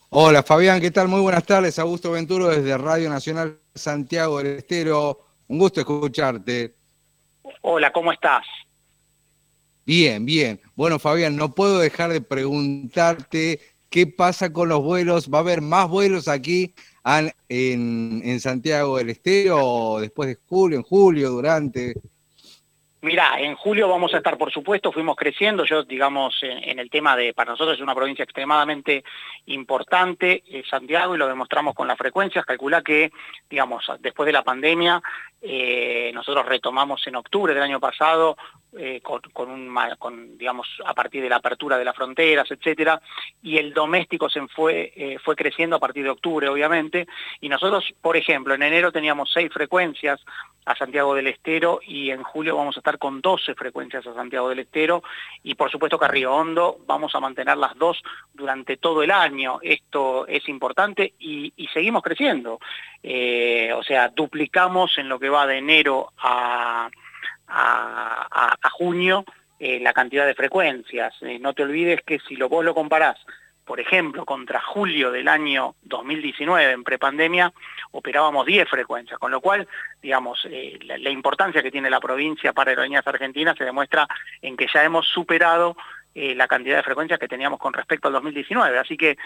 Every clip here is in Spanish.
Hola Fabián, ¿qué tal? Muy buenas tardes. Augusto Venturo desde Radio Nacional Santiago del Estero. Un gusto escucharte. Hola, ¿cómo estás? Bien, bien. Bueno, Fabián, no puedo dejar de preguntarte qué pasa con los vuelos. ¿Va a haber más vuelos aquí en Santiago del Estero después de julio, en julio, durante? Mirá, en julio vamos a estar, por supuesto, fuimos creciendo, yo digamos, en el tema de, para nosotros es una provincia extremadamente importante, Santiago, y lo demostramos con las frecuencias, calcula que, digamos, después de la pandemia, nosotros retomamos en octubre del año pasado, digamos, a partir de la apertura de las fronteras, etcétera, y el doméstico fue creciendo a partir de octubre, obviamente, y nosotros, por ejemplo, en enero teníamos 6 frecuencias a Santiago del Estero y en julio vamos a estar con 12 frecuencias a Santiago del Estero y por supuesto que a Río Hondo vamos a mantener las 2 durante todo el año. Esto es importante y seguimos creciendo. O sea, duplicamos en lo que va de enero a junio la cantidad de frecuencias. No te olvides que si vos lo comparás, por ejemplo, contra julio del año 2019, en prepandemia, operábamos 10 frecuencias, con lo cual, digamos, la importancia que tiene la provincia para Aerolíneas Argentinas se demuestra en que ya hemos superado la cantidad de frecuencias que teníamos con respecto al 2019. Así que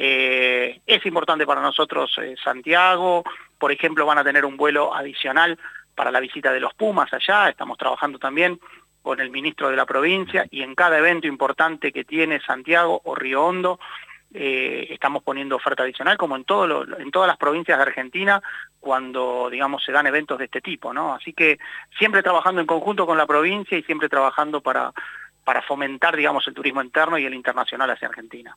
es importante para nosotros Santiago. Por ejemplo, van a tener un vuelo adicional para la visita de los Pumas allá. Estamos trabajando también con el ministro de la provincia y en cada evento importante que tiene Santiago o Río Hondo, estamos poniendo oferta adicional, como en todas las provincias de Argentina, cuando, digamos, se dan eventos de este tipo, ¿no? Así que siempre trabajando en conjunto con la provincia y siempre trabajando para fomentar, digamos, el turismo interno y el internacional hacia Argentina.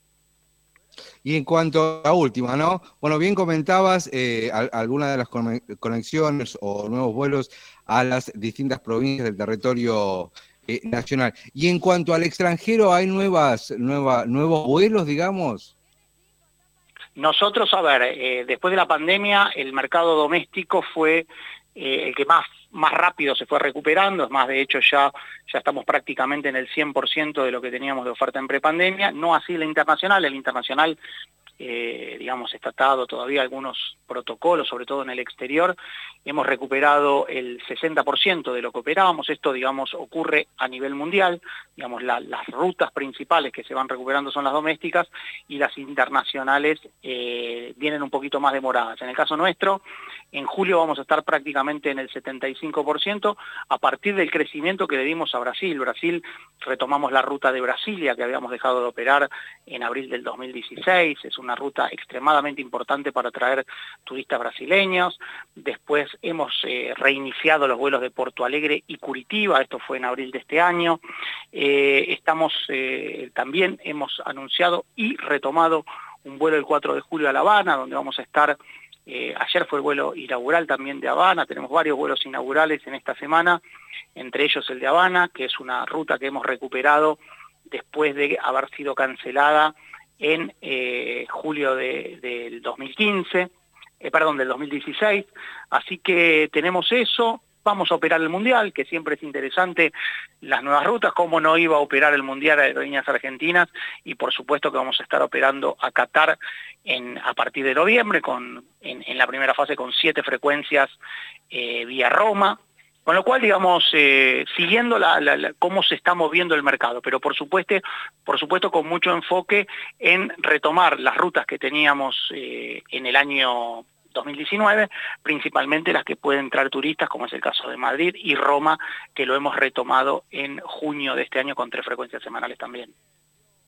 Y en cuanto a la última, ¿no? Bueno, bien comentabas algunas de las conexiones o nuevos vuelos a las distintas provincias del territorio nacional. Y en cuanto al extranjero, ¿hay nuevos vuelos, digamos? Nosotros, a ver, después de la pandemia, el mercado doméstico fue el que más rápido se fue recuperando, es más, de hecho ya estamos prácticamente en el 100% de lo que teníamos de oferta en prepandemia, no así el internacional, digamos, está atado todavía a algunos protocolos, sobre todo en el exterior. Hemos recuperado el 60% de lo que operábamos. Esto, digamos, ocurre a nivel mundial. Digamos, las rutas principales que se van recuperando son las domésticas y las internacionales vienen un poquito más demoradas. En el caso nuestro, en julio vamos a estar prácticamente en el 75% a partir del crecimiento que le dimos a Brasil. Brasil, retomamos la ruta de Brasilia que habíamos dejado de operar en abril del 2016, es una ruta extremadamente importante para atraer turistas brasileños. Después hemos reiniciado los vuelos de Porto Alegre y Curitiba, esto fue en abril de este año. También hemos anunciado y retomado un vuelo el 4 de julio a La Habana, donde vamos a estar. Ayer fue el vuelo inaugural también de Habana, tenemos varios vuelos inaugurales en esta semana, entre ellos el de Habana, que es una ruta que hemos recuperado después de haber sido cancelada en julio del 2015, del 2016, así que tenemos eso. Vamos a operar el Mundial, que siempre es interesante las nuevas rutas, cómo no iba a operar el Mundial a Aerolíneas Argentinas, y por supuesto que vamos a estar operando a Qatar a partir de noviembre, en la primera fase con 7 frecuencias vía Roma, con lo cual, digamos, siguiendo cómo se está moviendo el mercado, pero por supuesto con mucho enfoque en retomar las rutas que teníamos en el año 2019, principalmente las que pueden traer turistas, como es el caso de Madrid y Roma, que lo hemos retomado en junio de este año con 3 frecuencias semanales también.